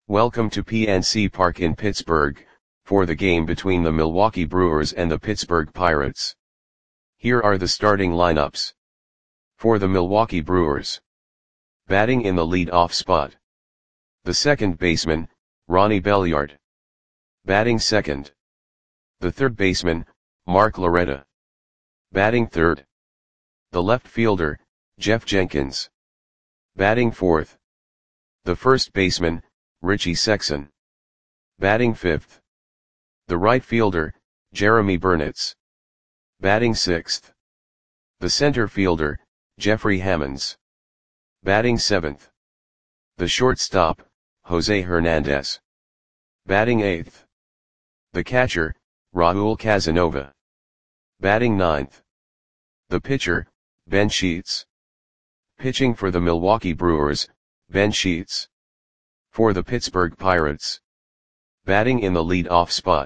Welcome to PNC Park in Pittsburgh, for the game between the Milwaukee Brewers and the Pittsburgh Pirates. Here are the starting lineups. For the Milwaukee Brewers. Batting in the lead-off spot. The second baseman, Ronnie Belliard. Batting second. The third baseman, Mark Loretta. Batting third. The left fielder, Jeff Jenkins. Batting fourth. The first baseman, Richie Sexson. Batting fifth. The right fielder, Jeremy Burnitz. Batting sixth. The center fielder, Jeffrey Hammonds. Batting seventh. The shortstop, Jose Hernandez. Batting eighth. The catcher, Raul Casanova. Batting ninth. The pitcher, Ben Sheets. Pitching for the Milwaukee Brewers, Ben Sheets. For the Pittsburgh Pirates. Batting in the lead-off spot.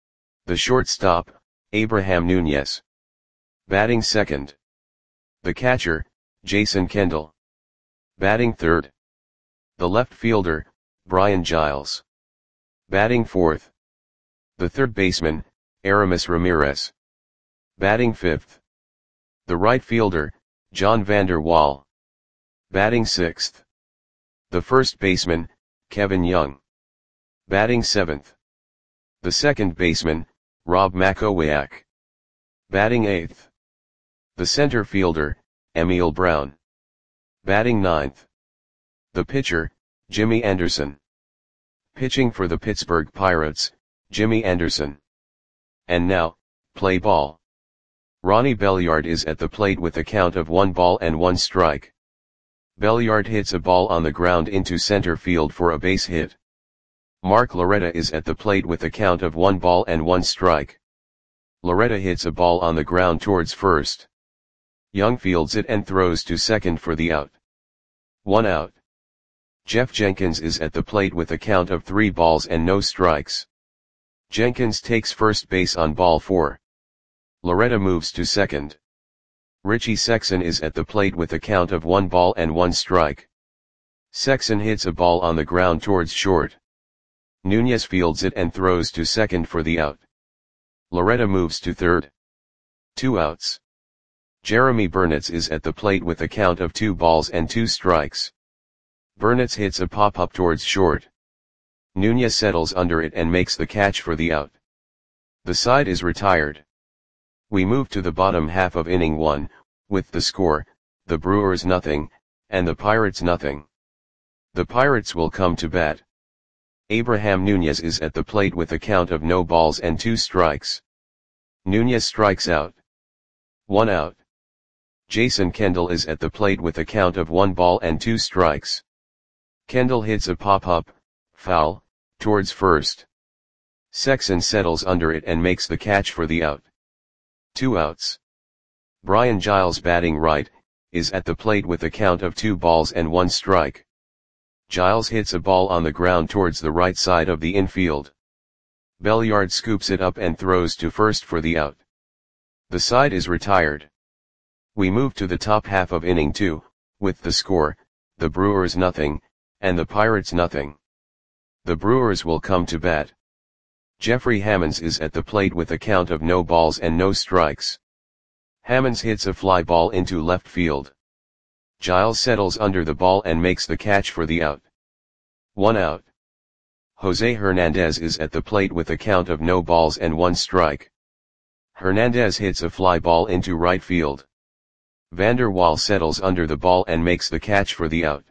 The shortstop, Abraham Nunez. Batting second. The catcher, Jason Kendall. Batting third. The left fielder, Brian Giles. Batting fourth. The third baseman, Aramis Ramirez. Batting fifth. The right fielder, John Vander Wal. Batting sixth. The first baseman, Kevin Young. Batting seventh. The second baseman, Rob Makowiak. Batting eighth. The center fielder, Emil Brown. Batting ninth. The pitcher, Jimmy Anderson. Pitching for the Pittsburgh Pirates, Jimmy Anderson. And now, play ball. Ronnie Belliard is at the plate with a count of 1-1 strike. Belliard hits a ball on the ground into center field for a base hit. Mark Loretta is at the plate with a count of 1-1 strike. Loretta hits a ball on the ground towards first. Young fields it and throws to second for the out. 1 out. Jeff Jenkins is at the plate with a count of 3 balls and no strikes. Jenkins takes first base on ball 4. Loretta moves to second. Richie Sexson is at the plate with a count of 1-1 strike. Sexson hits a ball on the ground towards short. Nunez fields it and throws to second for the out. Loretta moves to third. 2 outs. Jeremy Burnitz is at the plate with a count of 2 balls and 2 strikes. Burnitz hits a pop-up towards short. Nunez settles under it and makes the catch for the out. The side is retired. We move to the bottom half of inning 1, with the score, the Brewers nothing, and the Pirates nothing. The Pirates will come to bat. Abraham Nunez is at the plate with a count of no balls and 2 strikes. Nunez strikes out. 1 out. Jason Kendall is at the plate with a count of 1 ball and 2 strikes. Kendall hits a pop-up, foul, towards first. Sexson settles under it and makes the catch for the out. 2 outs. Brian Giles, batting right, is at the plate with a count of 2 balls and 1 strike. Giles hits a ball on the ground towards the right side of the infield. Belliard scoops it up and throws to first for the out. The side is retired. We move to the top half of inning 2, with the score, the Brewers nothing, and the Pirates nothing. The Brewers will come to bat. Jeffrey Hammonds is at the plate with a count of no balls and no strikes. Hammonds hits a fly ball into left field. Giles settles under the ball and makes the catch for the out. 1 out. Jose Hernandez is at the plate with a count of no balls and 1 strike. Hernandez hits a fly ball into right field. Vander Wal settles under the ball and makes the catch for the out.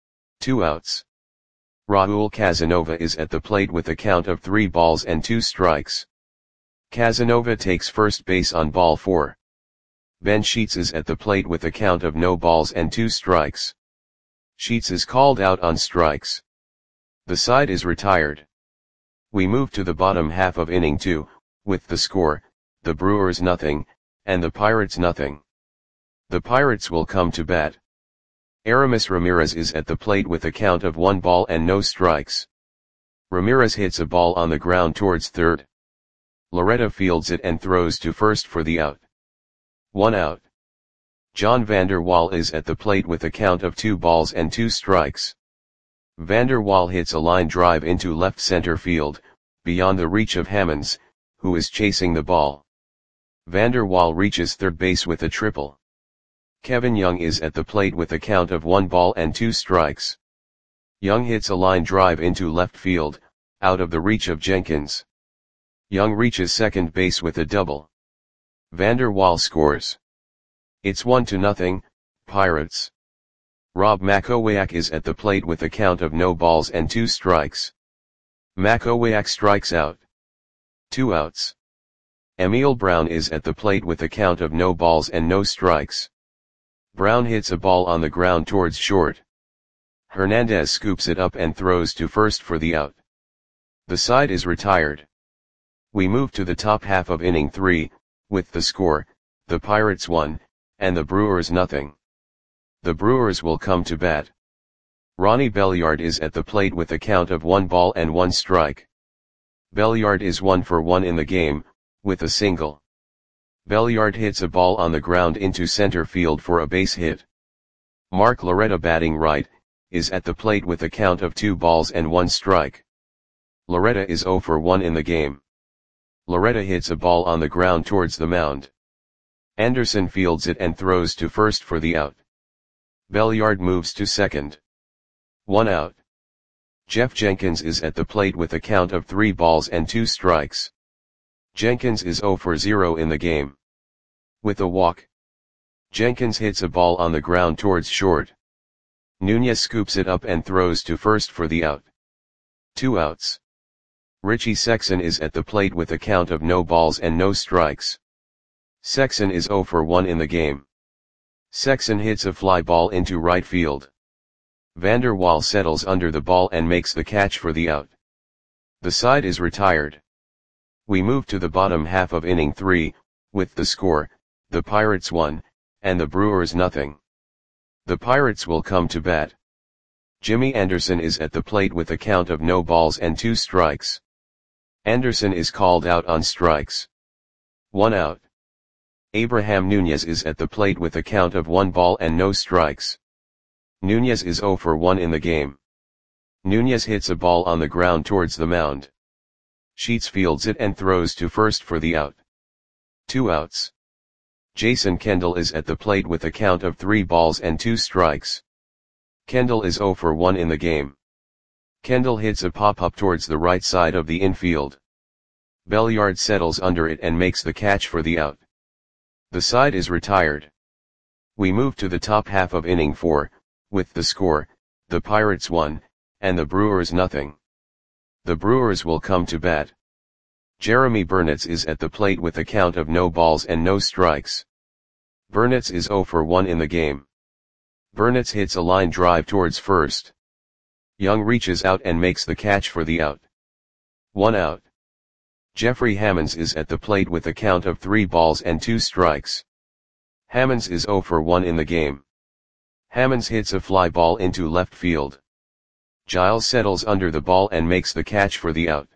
2 outs. Raul Casanova is at the plate with a count of 3 balls and 2 strikes. Casanova takes first base on ball 4. Ben Sheets is at the plate with a count of no balls and 2 strikes. Sheets is called out on strikes. The side is retired. We move to the bottom half of inning 2, with the score, the Brewers nothing, and the Pirates nothing. The Pirates will come to bat. Aramis Ramirez is at the plate with a count of 1 ball and no strikes. Ramirez hits a ball on the ground towards third. Loretta fields it and throws to first for the out. 1 out. John Vander Wal is at the plate with a count of 2 balls and 2 strikes. Vander Waal hits a line drive into left center field, beyond the reach of Hammonds, who is chasing the ball. Vander Waal reaches third base with a triple. Kevin Young is at the plate with a count of 1 ball and 2 strikes. Young hits a line drive into left field, out of the reach of Jenkins. Young reaches second base with a double. Vander Waal scores. It's 1-0, Pirates. Rob Makowiak is at the plate with a count of no balls and 2 strikes. Makowiak strikes out. 2 outs. Emil Brown is at the plate with a count of no balls and no strikes. Brown hits a ball on the ground towards short. Hernandez scoops it up and throws to first for the out. The side is retired. We move to the top half of inning 3, with the score, the Pirates 1, and the Brewers 0. The Brewers will come to bat. Ronnie Belliard is at the plate with a count of 1 ball and 1 strike. Belliard is 1 for 1 in the game, with a single. Belliard hits a ball on the ground into center field for a base hit. Mark Loretta, batting right, is at the plate with a count of 2 balls and 1 strike. Loretta is 0 for 1 in the game. Loretta hits a ball on the ground towards the mound. Anderson fields it and throws to first for the out. Belliard moves to second. 1 out. Jeff Jenkins is at the plate with a count of 3 balls and 2 strikes. Jenkins is 0 for 0 in the game. With a walk. Jenkins hits a ball on the ground towards short. Nunez scoops it up and throws to first for the out. 2 outs. Richie Sexson is at the plate with a count of no balls and no strikes. Sexson is 0 for 1 in the game. Sexson hits a fly ball into right field. Vander Waal settles under the ball and makes the catch for the out. The side is retired. We move to the bottom half of inning 3, with the score, the Pirates 1, and the Brewers 0. The Pirates will come to bat. Jimmy Anderson is at the plate with a count of no balls and 2 strikes. Anderson is called out on strikes. 1 out. Abraham Nunez is at the plate with a count of 1 ball and no strikes. Nunez is 0 for 1 in the game. Nunez hits a ball on the ground towards the mound. Sheets fields it and throws to first for the out. 2 outs. Jason Kendall is at the plate with a count of 3 balls and 2 strikes. Kendall is 0 for 1 in the game. Kendall hits a pop-up towards the right side of the infield. Belliard settles under it and makes the catch for the out. The side is retired. We move to the top half of inning 4, with the score, the Pirates 1, and the Brewers 0. The Brewers will come to bat. Jeremy Burnitz is at the plate with a count of no balls and no strikes. Burnitz is 0 for 1 in the game. Burnitz hits a line drive towards first. Young reaches out and makes the catch for the out. 1 out. Jeffrey Hammonds is at the plate with a count of 3 balls and 2 strikes. Hammonds is 0 for 1 in the game. Hammonds hits a fly ball into left field. Giles settles under the ball and makes the catch for the out.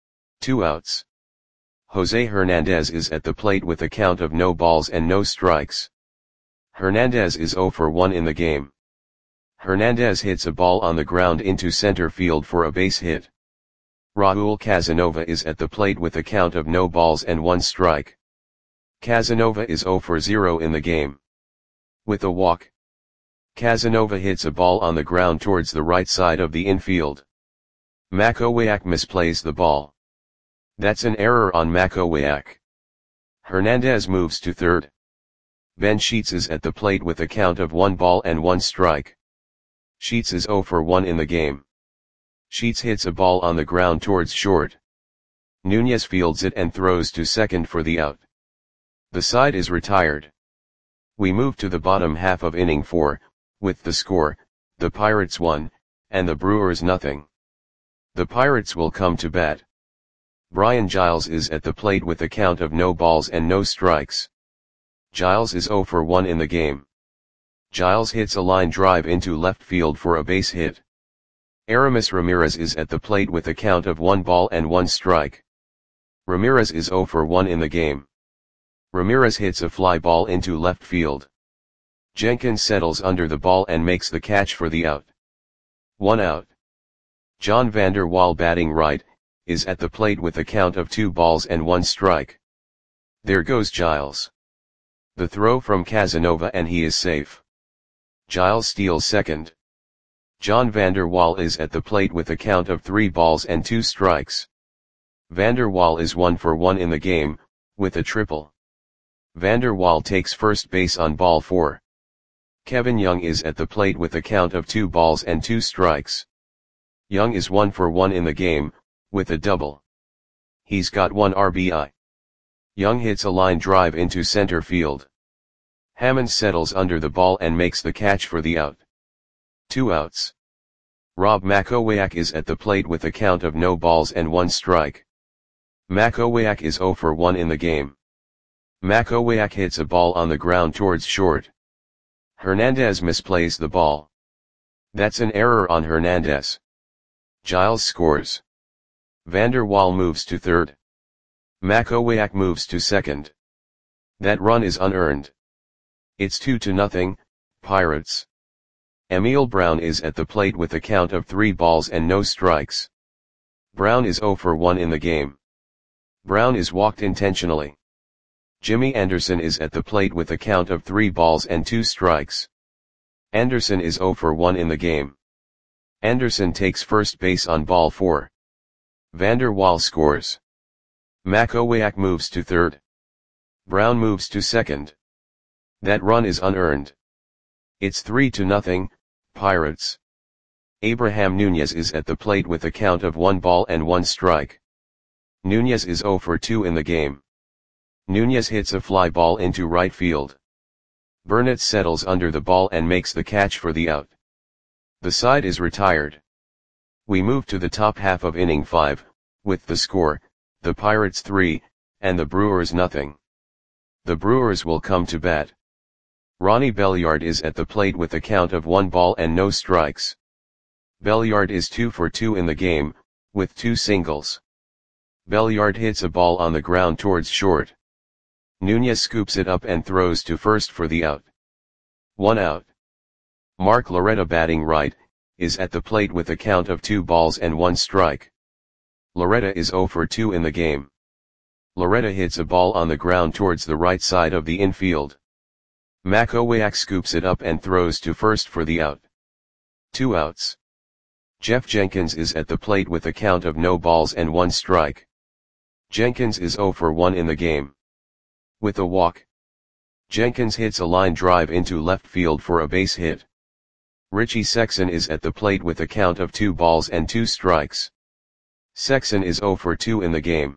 2 outs. Jose Hernandez is at the plate with a count of no balls and no strikes. Hernandez is 0 for 1 in the game. Hernandez hits a ball on the ground into center field for a base hit. Raul Casanova is at the plate with a count of no balls and 1 strike. Casanova is 0 for 0 in the game. With a walk. Casanova hits a ball on the ground towards the right side of the infield. Makowiak misplays the ball. That's an error on Makowiak. Hernandez moves to third. Ben Sheets is at the plate with a count of 1 ball and 1 strike. Sheets is 0 for 1 in the game. Sheets hits a ball on the ground towards short. Nunez fields it and throws to second for the out. The side is retired. We move to the bottom half of inning 4, with the score, the Pirates 1, and the Brewers 0. The Pirates will come to bat. Brian Giles is at the plate with a count of no balls and no strikes. Giles is 0 for 1 in the game. Giles hits a line drive into left field for a base hit. Aramis Ramirez is at the plate with a count of 1 ball and 1 strike. Ramirez is 0 for 1 in the game. Ramirez hits a fly ball into left field. Jenkins settles under the ball and makes the catch for the out. 1 out. John Vander Wal batting right, is at the plate with a count of 2 balls and 1 strike. There goes Giles. The throw from Casanova and he is safe. Giles steals second. John Vander Wal is at the plate with a count of 3 balls and 2 strikes. Vander Wal is 1 for 1 in the game, with a triple. Vander Wal takes first base on ball 4. Kevin Young is at the plate with a count of 2 balls and 2 strikes. Young is 1 for 1 in the game, with a double. He's got 1 RBI. Young hits a line drive into center field. Hammond settles under the ball and makes the catch for the out. 2 outs. Rob Makowiak is at the plate with a count of no balls and 1 strike. Makowiak is 0 for 1 in the game. Makowiak hits a ball on the ground towards short. Hernandez misplays the ball. That's an error on Hernandez. Giles scores. Vander Wal moves to third. Makowiak moves to second. That run is unearned. It's 2-0, Pirates. Emil Brown is at the plate with a count of 3 balls and no strikes. Brown is 0 for 1 in the game. Brown is walked intentionally. Jimmy Anderson is at the plate with a count of 3 balls and 2 strikes. Anderson is 0 for 1 in the game. Anderson takes first base on ball 4. Vander Wal scores. Makowiak moves to third. Brown moves to second. That run is unearned. It's 3-0, Pirates. Abraham Nunez is at the plate with a count of 1 ball and 1 strike. Nunez is 0 for 2 in the game. Nunez hits a fly ball into right field. Burnett settles under the ball and makes the catch for the out. The side is retired. We move to the top half of inning 5, with the score, the Pirates 3, and the Brewers 0. The Brewers will come to bat. Ronnie Belliard is at the plate with a count of 1 ball and no strikes. Belliard is 2 for 2 in the game, with 2 singles. Belliard hits a ball on the ground towards short. Nunez scoops it up and throws to first for the out. 1 out. Mark Loretta batting right, is at the plate with a count of 2 balls and 1 strike. Loretta is 0 for 2 in the game. Loretta hits a ball on the ground towards the right side of the infield. Makowiak scoops it up and throws to first for the out. 2 outs. Jeff Jenkins is at the plate with a count of no balls and 1 strike. Jenkins is 0 for 1 in the game. With a walk. Jenkins hits a line drive into left field for a base hit. Richie Sexson is at the plate with a count of 2 balls and 2 strikes. Sexson is 0 for 2 in the game.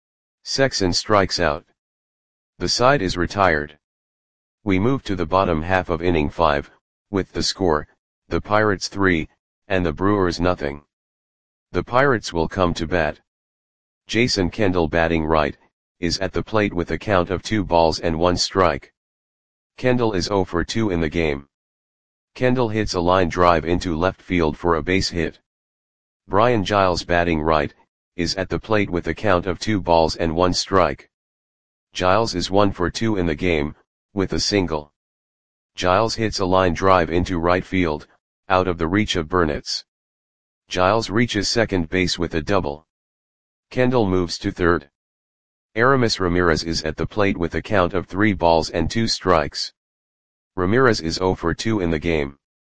Sexson strikes out. The side is retired. We move to the bottom half of inning 5, with the score, the Pirates 3, and the Brewers 0. The Pirates will come to bat. Jason Kendall batting right, is at the plate with a count of 2 balls and 1 strike. Kendall is 0 for 2 in the game. Kendall hits a line drive into left field for a base hit. Brian Giles batting right, is at the plate with a count of 2 balls and 1 strike. Giles is 1 for 2 in the game, with a single. Giles hits a line drive into right field, out of the reach of Burnett's. Giles reaches second base with a double. Kendall moves to third. Aramis Ramirez is at the plate with a count of 3 balls and 2 strikes. Ramirez is 0 for 2 in the game.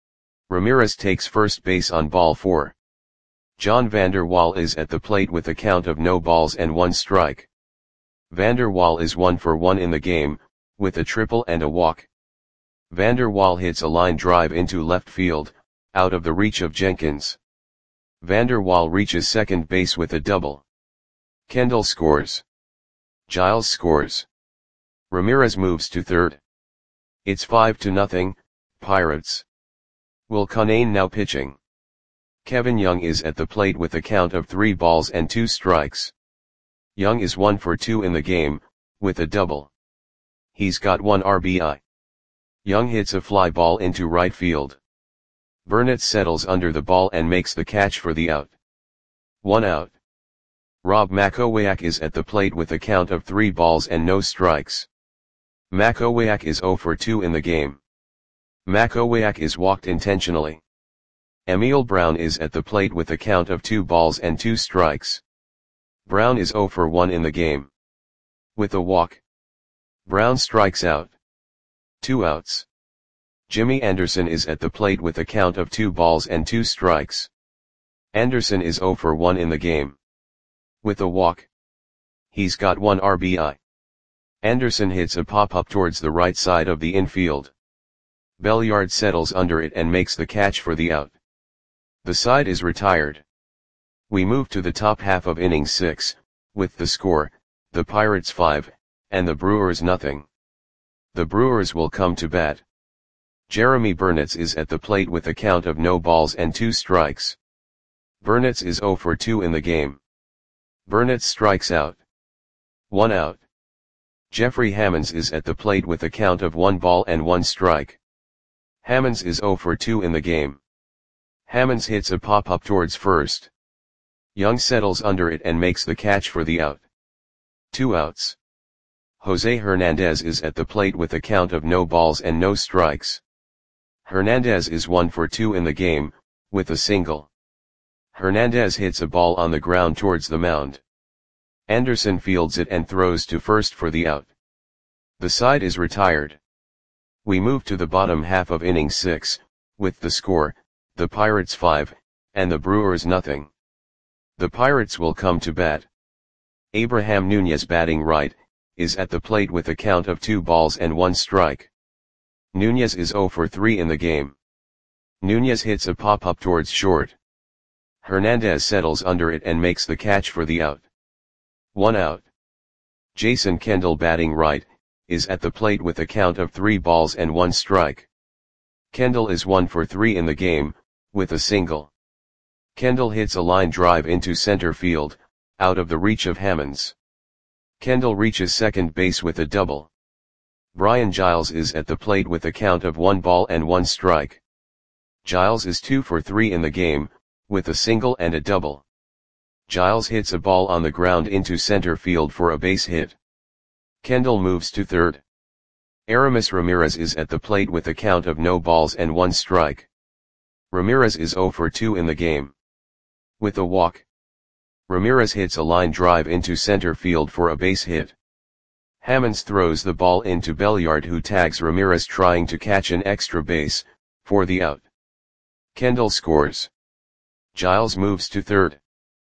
Ramirez takes first base on ball 4. John Vander Wal is at the plate with a count of no balls and 1 strike. Vander Wal is 1 for 1 in the game, with a triple and a walk. Vander Wal hits a line drive into left field, out of the reach of Jenkins. Vander Wal reaches second base with a double. Kendall scores. Giles scores. Ramirez moves to third. It's 5-0, Pirates. Will Conane now pitching. Kevin Young is at the plate with a count of 3 balls and 2 strikes. Young is 1 for 2 in the game, with a double. He's got 1 RBI. Young hits a fly ball into right field. Burnett settles under the ball and makes the catch for the out. 1 out. Rob Makowiak is at the plate with a count of 3 balls and no strikes. Makowiak is 0 for 2 in the game. Makowiak is walked intentionally. Emil Brown is at the plate with a count of 2 balls and 2 strikes. Brown is 0 for 1 in the game. With a walk, Brown strikes out. 2 outs. Jimmy Anderson is at the plate with a count of 2 balls and 2 strikes. Anderson is 0 for 1 in the game. With a walk, he's got 1 RBI. Anderson hits a pop-up towards the right side of the infield. Belliard settles under it and makes the catch for the out. The side is retired. We move to the top half of inning 6, with the score, the Pirates 5, and the Brewers nothing. The Brewers will come to bat. Jeremy Burnitz is at the plate with a count of no balls and 2 strikes. Burnitz is 0 for 2 in the game. Burnitz strikes out. 1 out. Jeffrey Hammonds is at the plate with a count of 1 ball and 1 strike. Hammonds is 0 for 2 in the game. Hammonds hits a pop-up towards first. Young settles under it and makes the catch for the out. 2 outs. Jose Hernandez is at the plate with a count of no balls and no strikes. Hernandez is 1 for 2 in the game, with a single. Hernandez hits a ball on the ground towards the mound. Anderson fields it and throws to first for the out. The side is retired. We move to the bottom half of inning 6, with the score, the Pirates 5, and the Brewers nothing. The Pirates will come to bat. Abraham Nunez, batting right, is at the plate with a count of 2 balls and 1 strike. Nunez is 0 for 3 in the game. Nunez hits a pop-up towards short. Hernandez settles under it and makes the catch for the out. 1 out. Jason Kendall, batting right, is at the plate with a count of 3 balls and 1 strike. Kendall is 1 for 3 in the game, with a single. Kendall hits a line drive into center field, out of the reach of Hammonds. Kendall reaches second base with a double. Brian Giles is at the plate with a count of 1 ball and 1 strike. Giles is 2 for 3 in the game, with a single and a double. Giles hits a ball on the ground into center field for a base hit. Kendall moves to third. Aramis Ramirez is at the plate with a count of no balls and 1 strike. Ramirez is 0 for 2 in the game. With a walk, Ramirez hits a line drive into center field for a base hit. Hammonds throws the ball into Belliard, who tags Ramirez trying to catch an extra base, for the out. Kendall scores. Giles moves to third.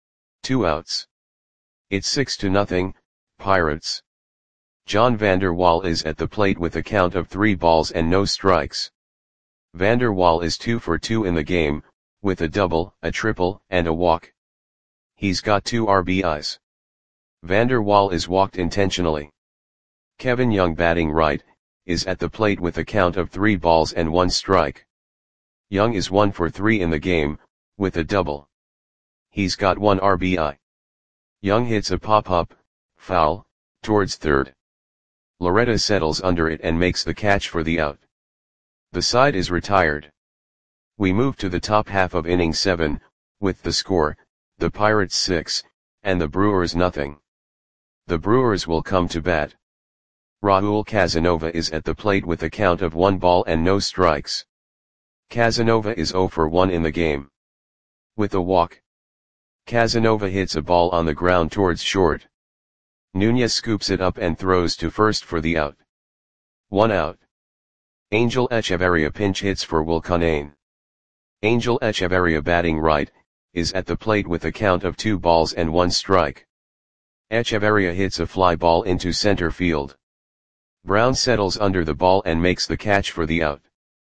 2 outs. It's 6-0, Pirates. John Vander Wal is at the plate with a count of 3 balls and no strikes. Vander Wal is 2 for 2 in the game, with a double, a triple, and a walk. He's got 2 RBIs. Vander Wal is walked intentionally. Kevin Young, batting right, is at the plate with a count of 3 balls and 1 strike. Young is 1 for 3 in the game, with a double. He's got 1 RBI. Young hits a pop-up, foul, towards third. Loretta settles under it and makes the catch for the out. The side is retired. We move to the top half of inning 7, with the score, the Pirates 6, and the Brewers nothing. The Brewers will come to bat. Raul Casanova is at the plate with a count of 1 ball and no strikes. Casanova is 0 for 1 in the game. With a walk, Casanova hits a ball on the ground towards short. Nunez scoops it up and throws to first for the out. 1 out. Angel Echeverria pinch hits for Wilconane. Angel Echeverria, batting right, is at the plate with a count of 2 balls and 1 strike. Echeverria hits a fly ball into center field. Brown settles under the ball and makes the catch for the out.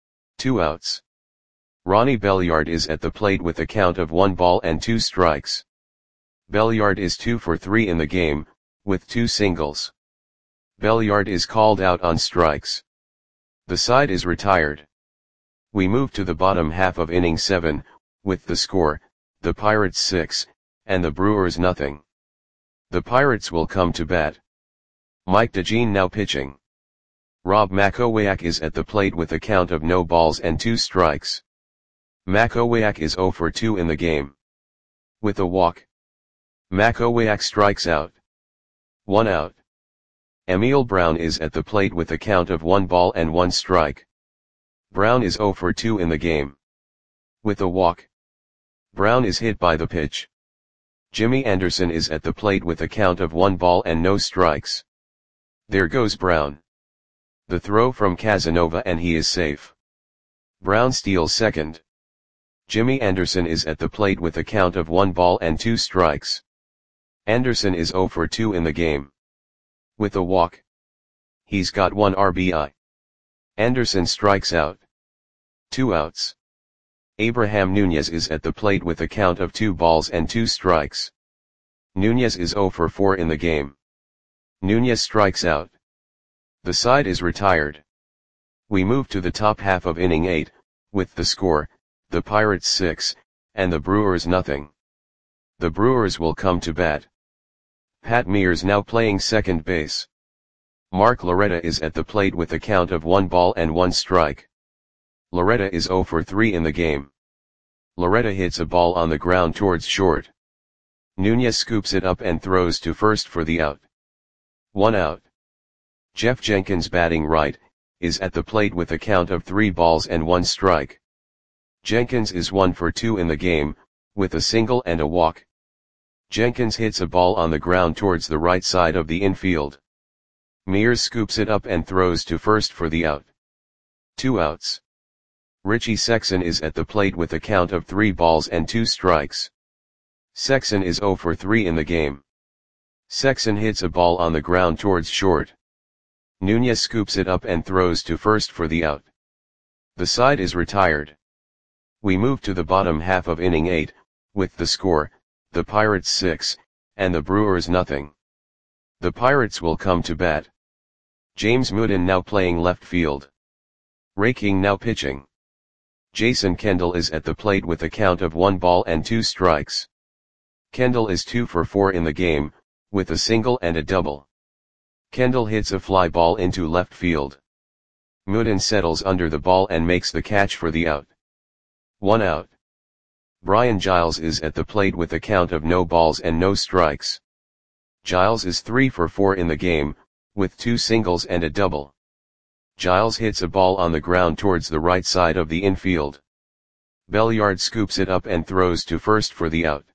2 outs. Ronnie Belliard is at the plate with a count of 1 ball and 2 strikes. Belliard is 2 for 3 in the game, with 2 singles. Belliard is called out on strikes. The side is retired. We move to the bottom half of inning 7, with the score, the Pirates 6, and the Brewers nothing. The Pirates will come to bat. Mike DeJean now pitching. Rob Makowiak is at the plate with a count of no balls and 2 strikes. Makowiak is 0 for 2 in the game. With a walk, Makowiak strikes out. 1 out. Emil Brown is at the plate with a count of 1 ball and 1 strike. Brown is 0 for 2 in the game. With a walk. Brown is hit by the pitch. Jimmy Anderson is at the plate with a count of 1 ball and no strikes. There goes Brown. The throw from Casanova and he is safe. Brown steals second. Jimmy Anderson is at the plate with a count of 1 ball and 2 strikes. Anderson is 0 for 2 in the game. With a walk. He's got 1 RBI. Anderson strikes out. 2 outs. Abraham Nunez is at the plate with a count of 2 balls and 2 strikes. Nunez is 0 for 4 in the game. Nunez strikes out. The side is retired. We move to the top half of inning 8, with the score, the Pirates 6, and the Brewers nothing. The Brewers will come to bat. Pat Mears now playing second base. Mark Loretta is at the plate with a count of 1 ball and 1 strike. Loretta is 0 for 3 in the game. Loretta hits a ball on the ground towards short. Nunez scoops it up and throws to first for the out. 1 out. Jeff Jenkins batting right, is at the plate with a count of 3 balls and 1 strike. Jenkins is 1 for 2 in the game, with a single and a walk. Jenkins hits a ball on the ground towards the right side of the infield. Mears scoops it up and throws to first for the out. 2 outs. Richie Sexson is at the plate with a count of 3 balls and 2 strikes. Sexson is 0 for 3 in the game. Sexson hits a ball on the ground towards short. Nunez scoops it up and throws to first for the out. The side is retired. We move to the bottom half of inning 8, with the score, the Pirates 6, and the Brewers nothing. The Pirates will come to bat. James Mooden now playing left field. Ray King now pitching. Jason Kendall is at the plate with a count of 1 ball and 2 strikes. Kendall is 2 for 4 in the game, with a single and a double. Kendall hits a fly ball into left field. Mooden settles under the ball and makes the catch for the out. 1 out. Brian Giles is at the plate with a count of no balls and no strikes. Giles is 3 for 4 in the game, with 2 singles and a double. Giles hits a ball on the ground towards the right side of the infield. Belliard scoops it up and throws to first for the out.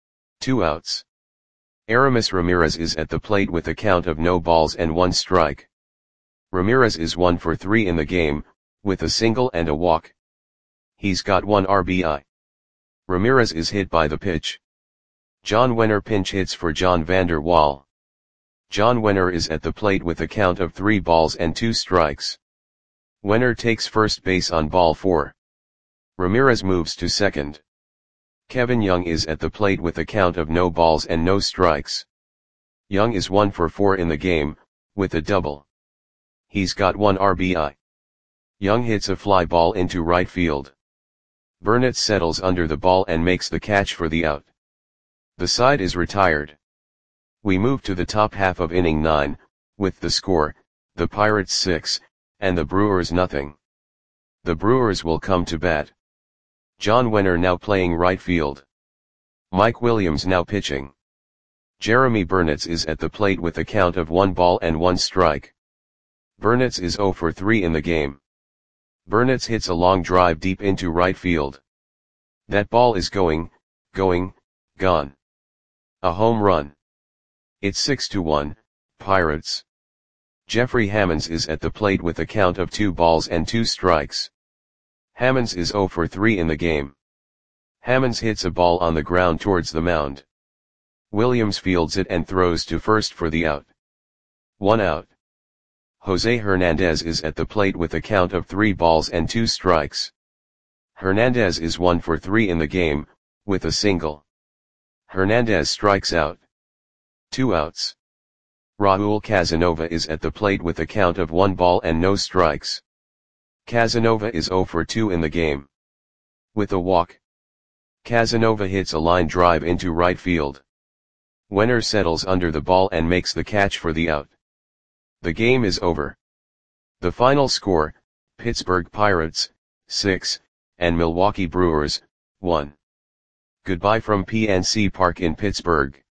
2 outs. Aramis Ramirez is at the plate with a count of no balls and 1 strike. Ramirez is 1 for 3 in the game, with a single and a walk. He's got 1 RBI. Ramirez is hit by the pitch. John Wenner pinch hits for John Vander Wal. John Wenner is at the plate with a count of 3 balls and 2 strikes. Wenner takes first base on ball 4. Ramirez moves to second. Kevin Young is at the plate with a count of no balls and no strikes. Young is 1 for 4 in the game, with a double. He's got 1 RBI. Young hits a fly ball into right field. Burnett settles under the ball and makes the catch for the out. The side is retired. We move to the top half of inning 9, with the score, the Pirates 6, and the Brewers nothing. The Brewers will come to bat. John Wenner now playing right field. Mike Williams now pitching. Jeremy Burnett is at the plate with a count of 1 ball and 1 strike. Burnett is 0 for 3 in the game. Burnett hits a long drive deep into right field. That ball is going, gone. A home run. It's 6-1, Pirates. Jeffrey Hammonds is at the plate with a count of 2 balls and 2 strikes. Hammonds is 0 for 3 in the game. Hammonds hits a ball on the ground towards the mound. Williams fields it and throws to first for the out. 1 out. Jose Hernandez is at the plate with a count of 3 balls and 2 strikes. Hernandez is 1 for 3 in the game, with a single. Hernandez strikes out. 2 outs. Raul Casanova is at the plate with a count of 1 ball and no strikes. Casanova is 0 for 2 in the game. With a walk. Casanova hits a line drive into right field. Wenner settles under the ball and makes the catch for the out. The game is over. The final score, Pittsburgh Pirates, 6, and Milwaukee Brewers, 1. Goodbye from PNC Park in Pittsburgh.